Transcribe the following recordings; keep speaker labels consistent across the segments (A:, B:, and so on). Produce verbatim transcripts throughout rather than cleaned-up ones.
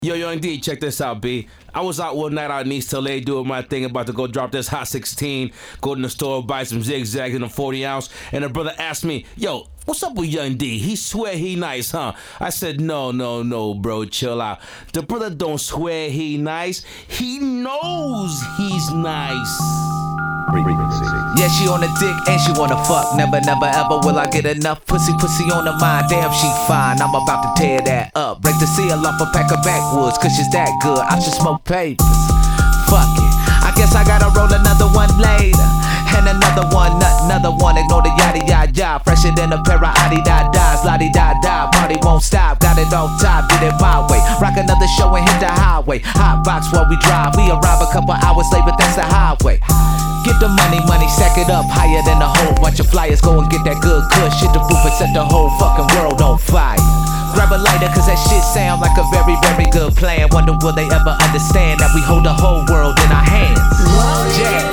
A: Yo, Young D, check this out, B. I was out one night out in East L A doing my thing, about to go drop this Hot sixteen, go to the store, buy some zigzags in a forty ounce, and a brother asked me, yo, what's up with Young D? He swear he nice, huh? I said, no, no, no, bro, chill out. The brother don't swear he nice. He knows he's nice.
B: Yeah, she on the dick and she wanna fuck. Never, never, ever will I get enough pussy, pussy on the mind. Damn, she fine, I'm about to tear that up. Break the seal off a pack of backwoods, cause she's that good. I should smoke papers. Fuck it, I guess I gotta roll another one later. And another one, nut, another one. Ignore the yada yada yada. Fresher than a pair of Adidas, la di da da. Party won't stop, got it on top, did it my way. Rock another show and hit the highway. Hot box while we drive. We arrive a couple hours late, but that's the highway. Get the money, money, stack it up higher than a whole bunch of flyers. Go and get that good kush, hit the roof and set the whole fucking world on fire. Grab a lighter, cause that shit sound like a very, very good plan. Wonder will they ever understand that we hold the whole world in our hands. Yeah.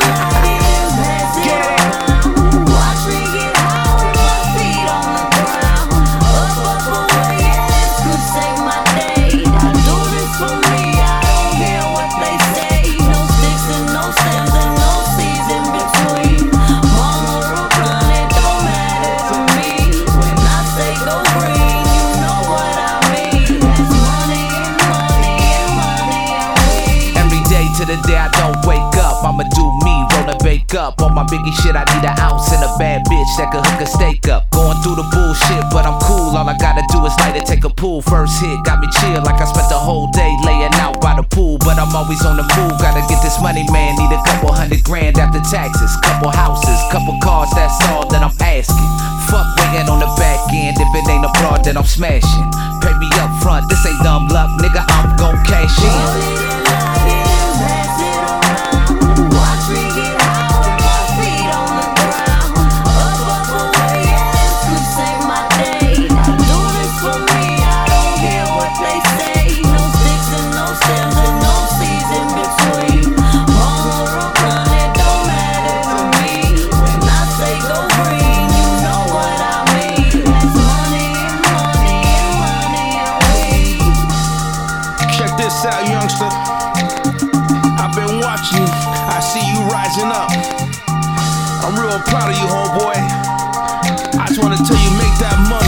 B: Get it.
C: Watch me get high with my feet on the ground. Up, up, away, yes, could save my day. I do this for me, I don't care what they say. No sticks and no stems and no seeds in between. Mama or run, it don't matter to me. When I say go green, you know what I mean. It's money and money and money and weed.
B: Every day to the day I don't wake up, I'ma do me, roll and bake up. On my biggie shit, I need an ounce and a bad bitch that can hook a steak up. Going through the bullshit, but I'm cool. All I gotta do is light it, take a pool. First hit got me chill, like I spent the whole day laying out by the pool. But I'm always on the move, gotta get this money, man. Need a couple hundred grand after taxes, couple houses, couple cars. That's all that I'm asking. Fuck waiting on the back end. If it ain't a broad, then I'm smashing. Pay me up front, this ain't dumb luck, nigga. I'm gon' cash in.
C: Roll it and light it and pass it around. Watch me get high with my feet on the ground. Up, up, away, yes, could save my day. I do this for me, I don't care what they say. No sticks and no stems and no seeds in between. Mama or run, it don't matter to me. When I say go green, you know what I mean. That's money and money and money and weed.
A: Check this out, youngster. I've been watching you. I see you rising up. I'm real proud of you, homeboy. I just wanna tell you, make that money.